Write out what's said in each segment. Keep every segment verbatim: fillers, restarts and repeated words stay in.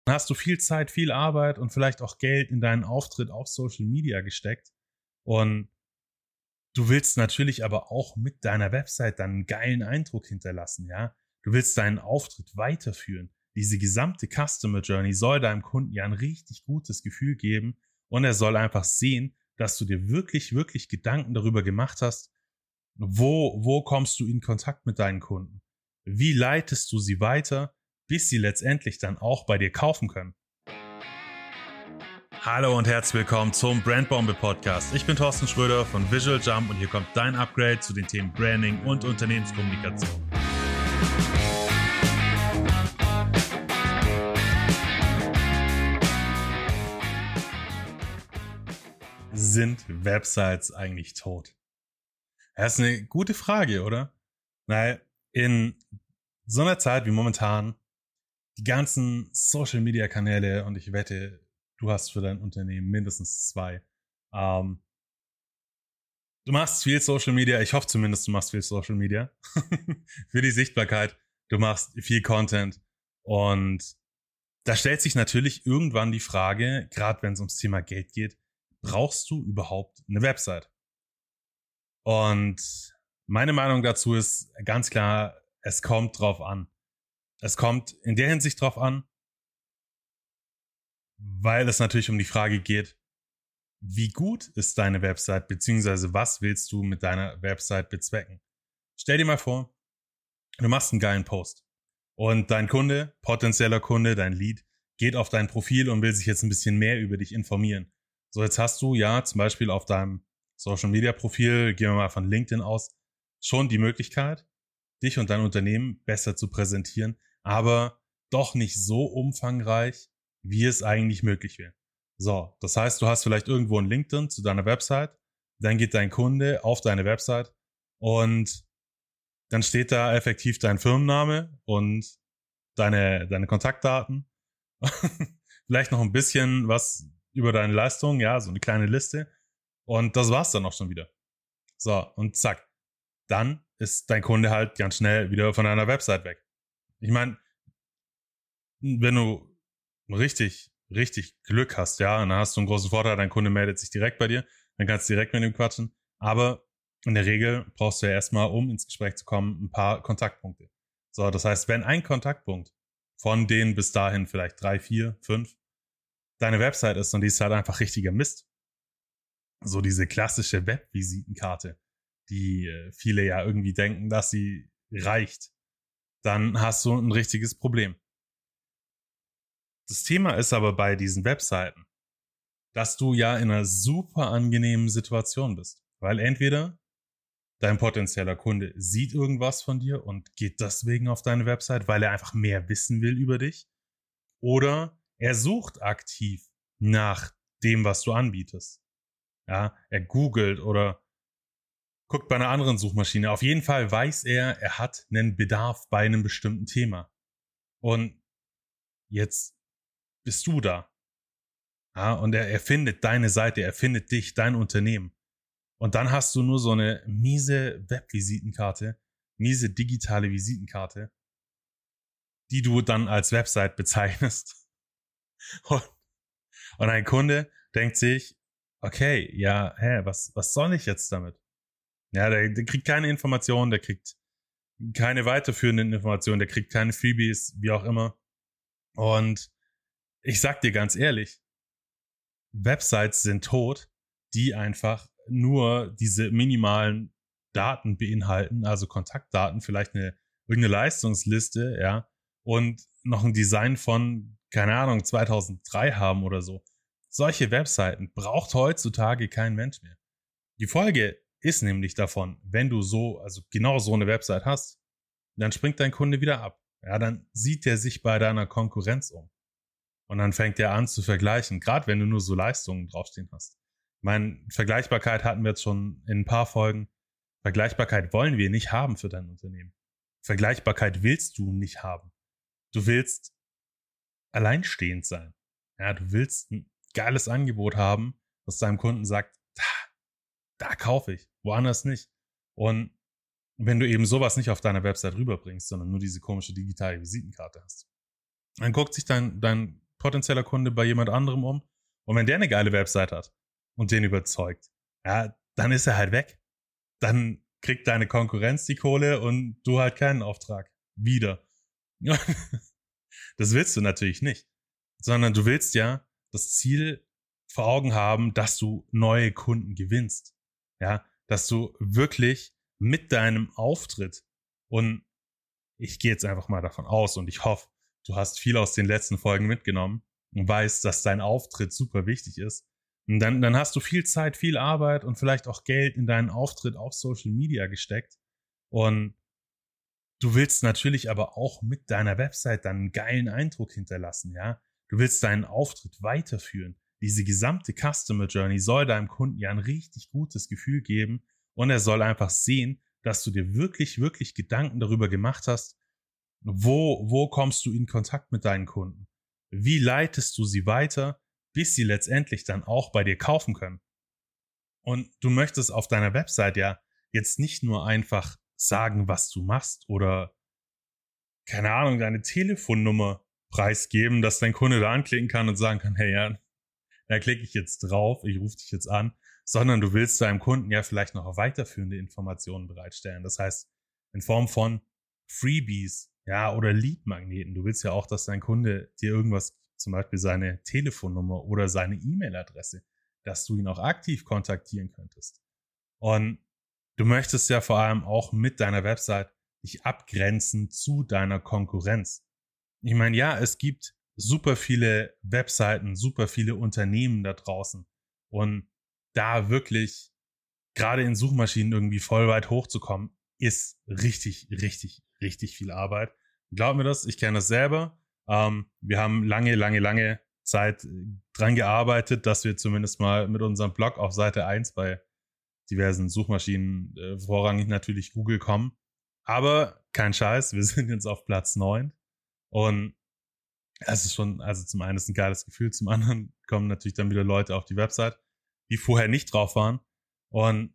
Dann hast du viel Zeit, viel Arbeit und vielleicht auch Geld in deinen Auftritt auf Social Media gesteckt. Und du willst natürlich aber auch mit deiner Website dann einen geilen Eindruck hinterlassen, ja. Du willst deinen Auftritt weiterführen. Diese gesamte Customer Journey soll deinem Kunden ja ein richtig gutes Gefühl geben und er soll einfach sehen, dass du dir wirklich, wirklich Gedanken darüber gemacht hast, wo, wo kommst du in Kontakt mit deinen Kunden? Wie leitest du sie weiter, bis sie letztendlich dann auch bei dir kaufen können? Hallo und herzlich willkommen zum Brandbombe Podcast. Ich bin Thorsten Schröder von Visual Jump und hier kommt dein Upgrade zu den Themen Branding und Unternehmenskommunikation. Sind Websites eigentlich tot? Das ist eine gute Frage, oder? Weil in so einer Zeit wie momentan die ganzen Social-Media-Kanäle, und ich wette, du hast für dein Unternehmen mindestens zwei. Ähm, du machst viel Social Media, ich hoffe zumindest, du machst viel Social Media für die Sichtbarkeit. Du machst viel Content und da stellt sich natürlich irgendwann die Frage, gerade wenn es ums Thema Geld geht, brauchst du überhaupt eine Website? Und meine Meinung dazu ist ganz klar, es kommt drauf an. Es kommt in der Hinsicht drauf an, weil es natürlich um die Frage geht, wie gut ist deine Website, beziehungsweise was willst du mit deiner Website bezwecken? Stell dir mal vor, du machst einen geilen Post und dein Kunde, potenzieller Kunde, dein Lead, geht auf dein Profil und will sich jetzt ein bisschen mehr über dich informieren. So, jetzt hast du ja zum Beispiel auf deinem Social-Media-Profil, gehen wir mal von LinkedIn aus, schon die Möglichkeit, dich und dein Unternehmen besser zu präsentieren, aber doch nicht so umfangreich, wie es eigentlich möglich wäre. So, das heißt, du hast vielleicht irgendwo ein LinkedIn zu deiner Website, dann geht dein Kunde auf deine Website und dann steht da effektiv dein Firmenname und deine, deine Kontaktdaten. Vielleicht noch ein bisschen was über deine Leistung, ja, so eine kleine Liste. Und das war's dann auch schon wieder. So, und zack. Dann ist dein Kunde halt ganz schnell wieder von deiner Website weg. Ich meine, wenn du richtig, richtig Glück hast, ja, dann hast du einen großen Vorteil, dein Kunde meldet sich direkt bei dir, dann kannst du direkt mit ihm quatschen. Aber in der Regel brauchst du ja erstmal, um ins Gespräch zu kommen, ein paar Kontaktpunkte. So, das heißt, wenn ein Kontaktpunkt von denen bis dahin vielleicht drei, vier, fünf deine Website ist und die ist halt einfach richtiger Mist, so diese klassische Webvisitenkarte, die äh, viele ja irgendwie denken, dass sie reicht, dann hast du ein richtiges Problem. Das Thema ist aber bei diesen Webseiten, dass du ja in einer super angenehmen Situation bist, weil entweder dein potenzieller Kunde sieht irgendwas von dir und geht deswegen auf deine Website, weil er einfach mehr wissen will über dich, oder er sucht aktiv nach dem, was du anbietest. Ja, er googelt oder guckt bei einer anderen Suchmaschine. Auf jeden Fall weiß er, er hat einen Bedarf bei einem bestimmten Thema. Und jetzt bist du da. Ja, und er, er findet deine Seite, er findet dich, dein Unternehmen. Und dann hast du nur so eine miese Webvisitenkarte, miese digitale Visitenkarte, die du dann als Website bezeichnest. Und, und ein Kunde denkt sich, okay, ja, hä, was, was soll ich jetzt damit? Ja, der, der kriegt keine Informationen, der kriegt keine weiterführenden Informationen, der kriegt keine Freebies, wie auch immer. Und ich sag dir ganz ehrlich, Websites sind tot, die einfach nur diese minimalen Daten beinhalten, also Kontaktdaten, vielleicht eine irgendeine Leistungsliste, ja, und noch ein Design von, keine Ahnung, zweitausenddrei haben oder so. Solche Webseiten braucht heutzutage kein Mensch mehr. Die Folge ist nämlich davon, wenn du so, also genau so eine Website hast, dann springt dein Kunde wieder ab. Ja, dann sieht er sich bei deiner Konkurrenz um. Und dann fängt er an zu vergleichen, gerade wenn du nur so Leistungen draufstehen hast. Ich meine, Vergleichbarkeit hatten wir jetzt schon in ein paar Folgen. Vergleichbarkeit wollen wir nicht haben für dein Unternehmen. Vergleichbarkeit willst du nicht haben. Du willst alleinstehend sein. Ja, du willst ein geiles Angebot haben, was deinem Kunden sagt, da, da kaufe ich, woanders nicht. Und wenn du eben sowas nicht auf deiner Website rüberbringst, sondern nur diese komische digitale Visitenkarte hast, dann guckt sich dein, dein potenzieller Kunde bei jemand anderem um. Und wenn der eine geile Website hat und den überzeugt, ja, dann ist er halt weg. Dann kriegt deine Konkurrenz die Kohle und du halt keinen Auftrag. Wieder. Das willst du natürlich nicht. Sondern du willst ja das Ziel vor Augen haben, dass du neue Kunden gewinnst. Ja, dass du wirklich mit deinem Auftritt, und ich gehe jetzt einfach mal davon aus und ich hoffe, du hast viel aus den letzten Folgen mitgenommen und weißt, dass dein Auftritt super wichtig ist. Und dann, dann hast du viel Zeit, viel Arbeit und vielleicht auch Geld in deinen Auftritt auf Social Media gesteckt. Und du willst natürlich aber auch mit deiner Website dann einen geilen Eindruck hinterlassen, ja. Du willst deinen Auftritt weiterführen. Diese gesamte Customer Journey soll deinem Kunden ja ein richtig gutes Gefühl geben und er soll einfach sehen, dass du dir wirklich, wirklich Gedanken darüber gemacht hast, wo, wo kommst du in Kontakt mit deinen Kunden? Wie leitest du sie weiter, bis sie letztendlich dann auch bei dir kaufen können? Und du möchtest auf deiner Website ja jetzt nicht nur einfach sagen, was du machst oder, keine Ahnung, deine Telefonnummer preisgeben, dass dein Kunde da anklicken kann und sagen kann, hey, ja, da klicke ich jetzt drauf, ich rufe dich jetzt an, sondern du willst deinem Kunden ja vielleicht noch weiterführende Informationen bereitstellen. Das heißt, in Form von Freebies, ja, oder Lead-Magneten. Du willst ja auch, dass dein Kunde dir irgendwas, zum Beispiel seine Telefonnummer oder seine E-Mail-Adresse, dass du ihn auch aktiv kontaktieren könntest. Und du möchtest ja vor allem auch mit deiner Website dich abgrenzen zu deiner Konkurrenz. Ich meine, ja, es gibt super viele Webseiten, super viele Unternehmen da draußen. Und da wirklich gerade in Suchmaschinen irgendwie voll weit hochzukommen, ist richtig, richtig, richtig viel Arbeit. Glaub mir das, ich kenne das selber. Ähm, wir haben lange, lange, lange Zeit dran gearbeitet, dass wir zumindest mal mit unserem Blog auf Seite eins bei diversen Suchmaschinen, äh, vorrangig natürlich Google, kommen. Aber kein Scheiß, wir sind jetzt auf Platz neun. Und es ist schon, also zum einen ist ein geiles Gefühl, zum anderen kommen natürlich dann wieder Leute auf die Website, die vorher nicht drauf waren. Und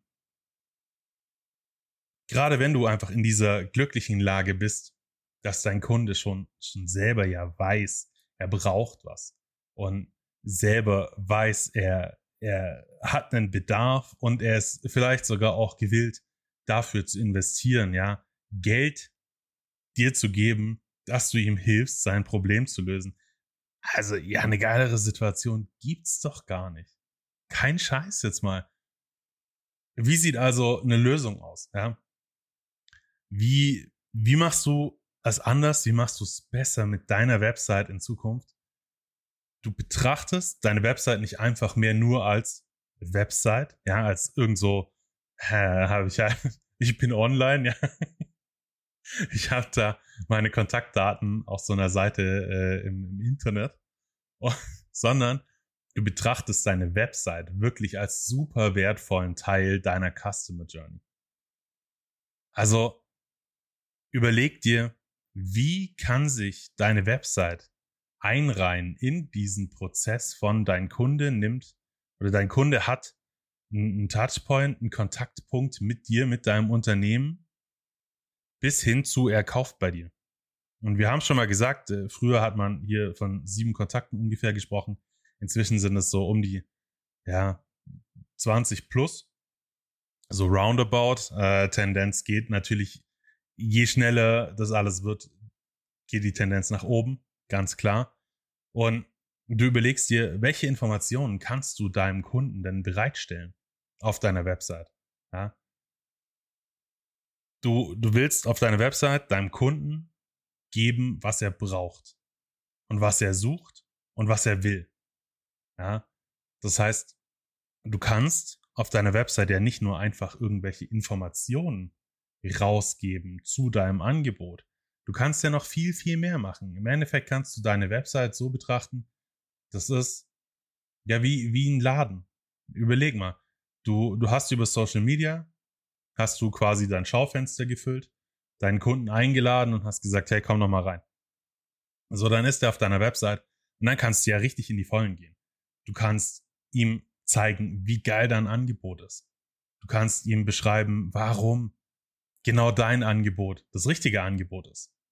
gerade wenn du einfach in dieser glücklichen Lage bist, dass dein Kunde schon, schon selber ja weiß, er braucht was und selber weiß, er, er hat einen Bedarf und er ist vielleicht sogar auch gewillt, dafür zu investieren, ja, Geld dir zu geben, dass du ihm hilfst, sein Problem zu lösen. Also, ja, eine geilere Situation gibt's doch gar nicht. Kein Scheiß jetzt mal. Wie sieht also eine Lösung aus, ja? Wie, wie machst du es anders? Wie machst du es besser mit deiner Website in Zukunft? Du betrachtest deine Website nicht einfach mehr nur als Website, ja, als irgend so, äh, habe ich ja, ich bin online, ja. Ich habe da meine Kontaktdaten auf so einer Seite äh, im, im Internet, oh, sondern du betrachtest deine Website wirklich als super wertvollen Teil deiner Customer Journey. Also überleg dir, wie kann sich deine Website einreihen in diesen Prozess von dein Kunde nimmt oder dein Kunde hat einen Touchpoint, einen Kontaktpunkt mit dir, mit deinem Unternehmen, bis hin zu er kauft bei dir. Und wir haben schon mal gesagt, äh, früher hat man hier von sieben Kontakten ungefähr gesprochen. Inzwischen sind es so um die ja zwanzig plus. So roundabout. Äh, Tendenz geht natürlich, je schneller das alles wird, geht die Tendenz nach oben, ganz klar. Und du überlegst dir, welche Informationen kannst du deinem Kunden denn bereitstellen auf deiner Website? Ja? Du, du willst auf deiner Website deinem Kunden geben, was er braucht und was er sucht und was er will. Ja, das heißt, du kannst auf deiner Website ja nicht nur einfach irgendwelche Informationen rausgeben zu deinem Angebot. Du kannst ja noch viel, viel mehr machen. Im Endeffekt kannst du deine Website so betrachten, das ist ja wie, wie ein Laden. Überleg mal, du, du hast über Social Media, hast du quasi dein Schaufenster gefüllt, deinen Kunden eingeladen und hast gesagt, hey, komm doch mal rein. So, dann ist er auf deiner Website und dann kannst du ja richtig in die Vollen gehen. Du kannst ihm zeigen, wie geil dein Angebot ist. Du kannst ihm beschreiben, warum genau dein Angebot das richtige Angebot ist.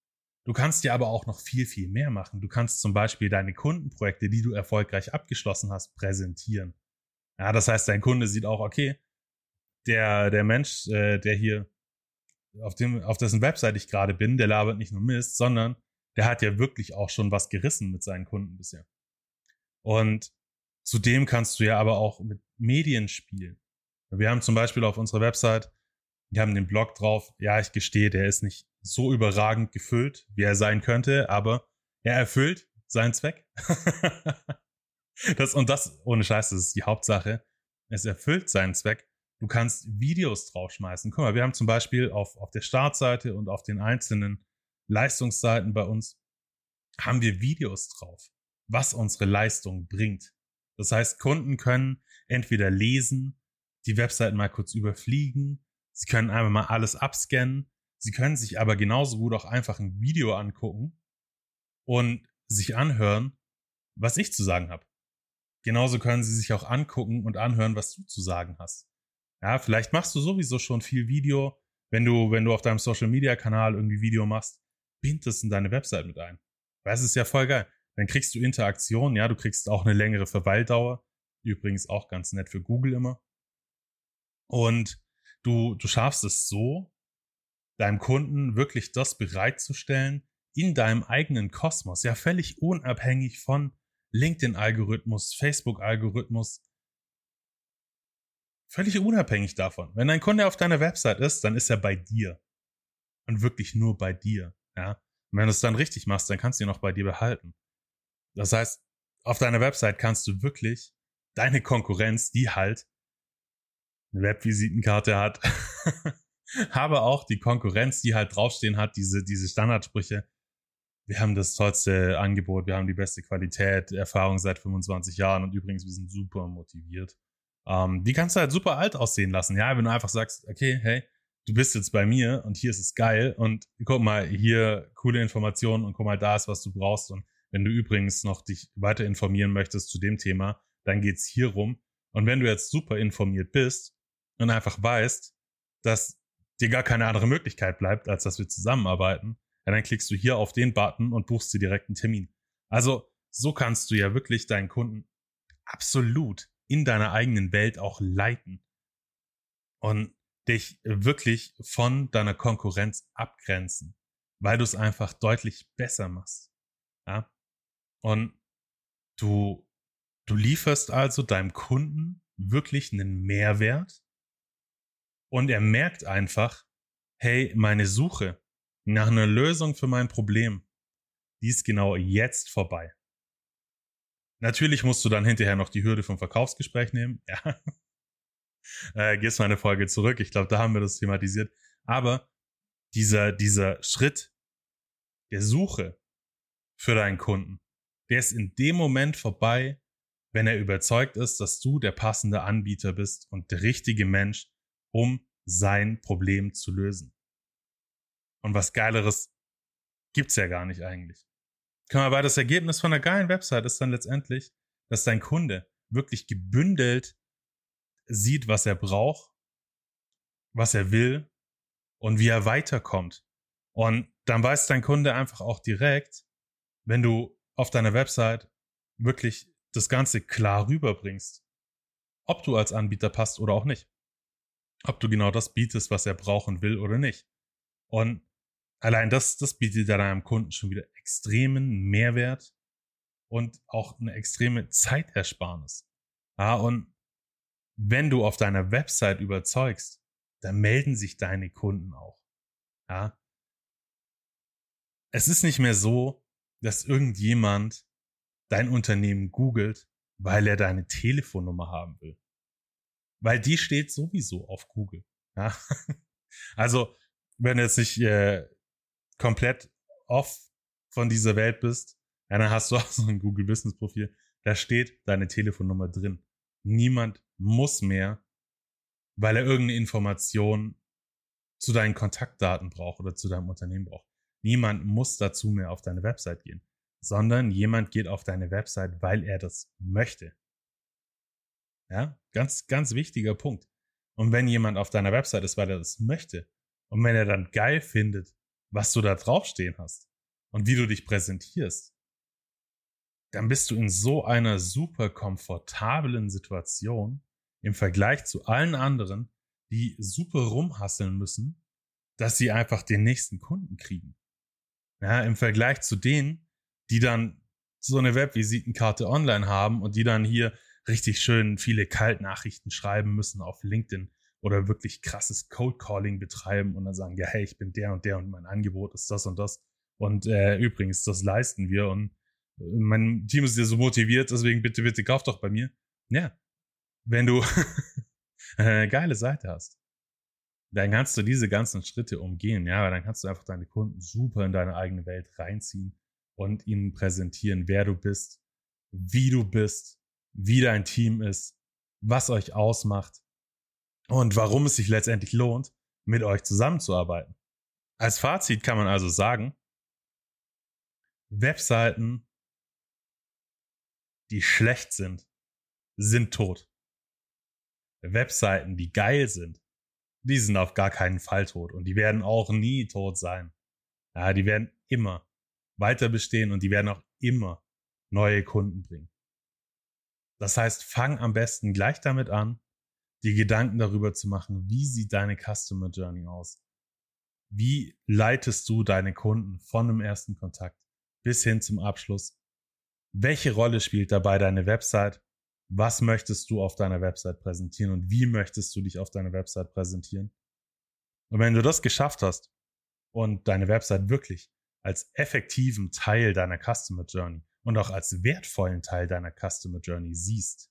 Du kannst dir aber auch noch viel, viel mehr machen. Du kannst zum Beispiel deine Kundenprojekte, die du erfolgreich abgeschlossen hast, präsentieren. Ja, das heißt, dein Kunde sieht auch, okay, der, der Mensch, äh, der hier auf dem, auf dessen Website ich gerade bin, der labert nicht nur Mist, sondern der hat ja wirklich auch schon was gerissen mit seinen Kunden bisher. Und zudem kannst du ja aber auch mit Medien spielen. Wir haben zum Beispiel auf unserer Website, wir haben den Blog drauf, ja, ich gestehe, der ist nicht so überragend gefüllt, wie er sein könnte, aber er erfüllt seinen Zweck. das, und das, ohne Scheiß, das ist die Hauptsache. Es erfüllt seinen Zweck. Du kannst Videos draufschmeißen. Guck mal, wir haben zum Beispiel auf, auf der Startseite und auf den einzelnen Leistungsseiten bei uns haben wir Videos drauf, was unsere Leistung bringt. Das heißt, Kunden können entweder lesen, die Webseiten mal kurz überfliegen, sie können einfach mal alles abscannen, sie können sich aber genauso gut auch einfach ein Video angucken und sich anhören, was ich zu sagen habe. Genauso können sie sich auch angucken und anhören, was du zu sagen hast. Ja, vielleicht machst du sowieso schon viel Video, wenn du, wenn du auf deinem Social-Media-Kanal irgendwie Video machst, bind das in deine Website mit ein. Weil es ist ja voll geil. Dann kriegst du Interaktion, ja, du kriegst auch eine längere Verweildauer. Übrigens auch ganz nett für Google immer. Und du, du schaffst es so, deinem Kunden wirklich das bereitzustellen in deinem eigenen Kosmos. Ja, völlig unabhängig von LinkedIn-Algorithmus, Facebook-Algorithmus. Völlig unabhängig davon. Wenn dein Kunde auf deiner Website ist, dann ist er bei dir. Und wirklich nur bei dir. Ja. Und wenn du es dann richtig machst, dann kannst du ihn auch bei dir behalten. Das heißt, auf deiner Website kannst du wirklich deine Konkurrenz, die halt eine Webvisitenkarte hat, aber auch die Konkurrenz, die halt draufstehen hat, diese, diese Standardsprüche. Wir haben das tollste Angebot, wir haben die beste Qualität, Erfahrung seit fünfundzwanzig Jahren und übrigens, wir sind super motiviert. Ähm, die kannst du halt super alt aussehen lassen, ja, wenn du einfach sagst, okay, hey, du bist jetzt bei mir und hier ist es geil und guck mal, hier coole Informationen und guck mal, da ist, was du brauchst. Und wenn du übrigens noch dich weiter informieren möchtest zu dem Thema, dann geht's hier rum. Und wenn du jetzt super informiert bist und einfach weißt, dass dir gar keine andere Möglichkeit bleibt, als dass wir zusammenarbeiten, ja, dann klickst du hier auf den Button und buchst dir direkt einen Termin. Also so kannst du ja wirklich deinen Kunden absolut in deiner eigenen Welt auch leiten und dich wirklich von deiner Konkurrenz abgrenzen, weil du es einfach deutlich besser machst. Ja? Und du, du lieferst also deinem Kunden wirklich einen Mehrwert und er merkt einfach, hey, meine Suche nach einer Lösung für mein Problem, die ist genau jetzt vorbei. Natürlich musst du dann hinterher noch die Hürde vom Verkaufsgespräch nehmen. Ja. Äh, gehst mal eine Folge zurück. Ich glaube, da haben wir das thematisiert. Aber dieser, dieser Schritt der Suche für deinen Kunden, der ist in dem Moment vorbei, wenn er überzeugt ist, dass du der passende Anbieter bist und der richtige Mensch, um sein Problem zu lösen. Und was Geileres gibt's ja gar nicht eigentlich. Guck mal, weil das Ergebnis von einer geilen Website ist dann letztendlich, dass dein Kunde wirklich gebündelt sieht, was er braucht, was er will und wie er weiterkommt. Und dann weiß dein Kunde einfach auch direkt, wenn du auf deiner Website wirklich das Ganze klar rüberbringst, ob du als Anbieter passt oder auch nicht. Ob du genau das bietest, was er brauchen will oder nicht. Und allein das, das bietet deinem Kunden schon wieder extremen Mehrwert und auch eine extreme Zeitersparnis. Ja, und wenn du auf deiner Website überzeugst, dann melden sich deine Kunden auch. Ja. Es ist nicht mehr so, dass irgendjemand dein Unternehmen googelt, weil er deine Telefonnummer haben will. Weil die steht sowieso auf Google. Ja. Also, wenn du jetzt nicht äh, komplett off von dieser Welt bist, ja, dann hast du auch so ein Google Business Profil. Da steht deine Telefonnummer drin. Niemand muss mehr, weil er irgendeine Information zu deinen Kontaktdaten braucht oder zu deinem Unternehmen braucht. Niemand muss dazu mehr auf deine Website gehen, sondern jemand geht auf deine Website, weil er das möchte. Ja, ganz, ganz wichtiger Punkt. Und wenn jemand auf deiner Website ist, weil er das möchte, und wenn er dann geil findet, was du da draufstehen hast, und wie du dich präsentierst, dann bist du in so einer super komfortablen Situation im Vergleich zu allen anderen, die super rumhasseln müssen, dass sie einfach den nächsten Kunden kriegen. Ja, im Vergleich zu denen, die dann so eine Webvisitenkarte online haben und die dann hier richtig schön viele Kaltnachrichten schreiben müssen auf LinkedIn oder wirklich krasses Cold Calling betreiben und dann sagen, ja, hey, ich bin der und der und mein Angebot ist das und das und äh, übrigens, das leisten wir und äh, mein Team ist ja so motiviert, deswegen bitte, bitte kauf doch bei mir. Ja, wenn du eine geile Seite hast, dann kannst du diese ganzen Schritte umgehen, ja, dann kannst du einfach deine Kunden super in deine eigene Welt reinziehen und ihnen präsentieren, wer du bist, wie du bist, wie dein Team ist, was euch ausmacht und warum es sich letztendlich lohnt, mit euch zusammenzuarbeiten. Als Fazit kann man also sagen, Webseiten, die schlecht sind, sind tot. Webseiten, die geil sind, die sind auf gar keinen Fall tot und die werden auch nie tot sein. Ja, die werden immer weiter bestehen und die werden auch immer neue Kunden bringen. Das heißt, fang am besten gleich damit an, dir Gedanken darüber zu machen, wie sieht deine Customer Journey aus? Wie leitest du deine Kunden von dem ersten Kontakt bis hin zum Abschluss? Welche Rolle spielt dabei deine Website? Was möchtest du auf deiner Website präsentieren und wie möchtest du dich auf deiner Website präsentieren? Und wenn du das geschafft hast und deine Website wirklich als effektiven Teil deiner Customer Journey und auch als wertvollen Teil deiner Customer Journey siehst,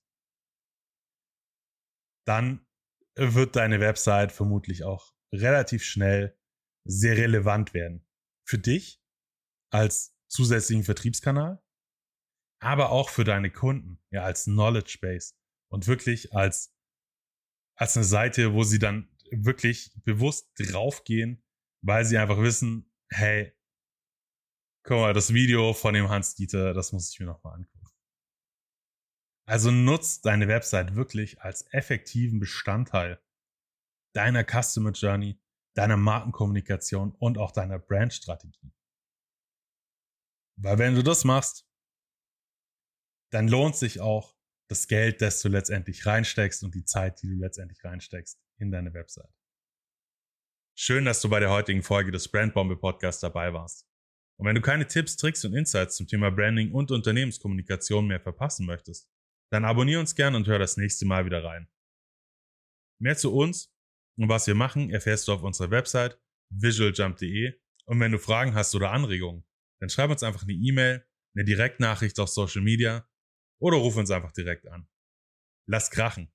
dann wird deine Website vermutlich auch relativ schnell sehr relevant werden. Für dich als zusätzlichen Vertriebskanal, aber auch für deine Kunden, ja, als Knowledge Base und wirklich als, als eine Seite, wo sie dann wirklich bewusst draufgehen, weil sie einfach wissen, hey, guck mal, das Video von dem Hans-Dieter, das muss ich mir nochmal angucken. Also nutzt deine Website wirklich als effektiven Bestandteil deiner Customer Journey, deiner Markenkommunikation und auch deiner Brandstrategie. Weil wenn du das machst, dann lohnt sich auch das Geld, das du letztendlich reinsteckst und die Zeit, die du letztendlich reinsteckst in deine Website. Schön, dass du bei der heutigen Folge des Brandbombe Podcasts dabei warst. Und wenn du keine Tipps, Tricks und Insights zum Thema Branding und Unternehmenskommunikation mehr verpassen möchtest, dann abonniere uns gern und hör das nächste Mal wieder rein. Mehr zu uns und was wir machen, erfährst du auf unserer Website visualjump punkt de und wenn du Fragen hast oder Anregungen, dann schreib uns einfach eine E-Mail, eine Direktnachricht auf Social Media oder ruf uns einfach direkt an. Lass krachen!